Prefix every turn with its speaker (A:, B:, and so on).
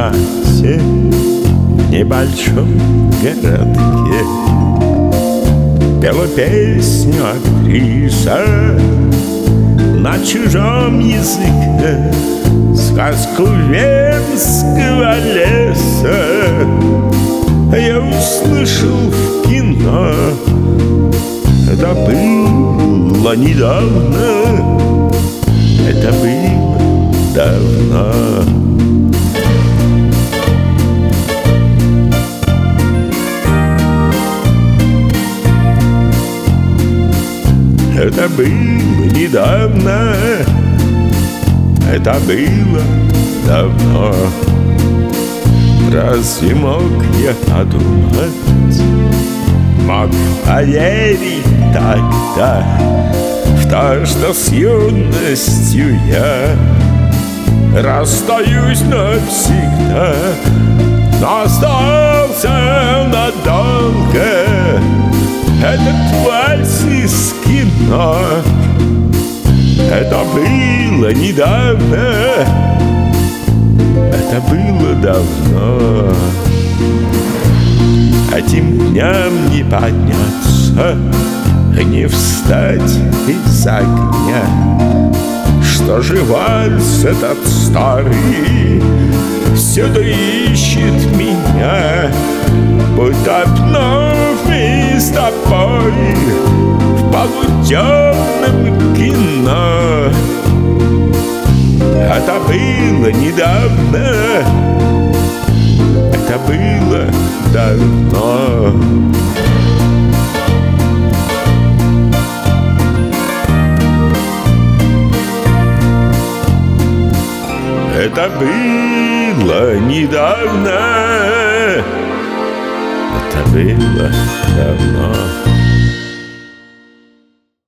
A: интернате в небольшом городке пела песню актриса на чужом языке, сказку венского леса я услышал в кино. Это было недавно, это было давно. Это было недавно, это было давно. Разве мог я подумать, мог поверить тогда в то, что с юностью я расстаюсь навсегда, но остался надолго этот вальс из кино. Это было недавно, это было давно. Этим дням не подняться, не встать из огня. Что же вальс этот старый всюду ищет меня, будто вновь с тобой в полутемном кино. Это было недавно, это было давно. Это было недавно, это было давно.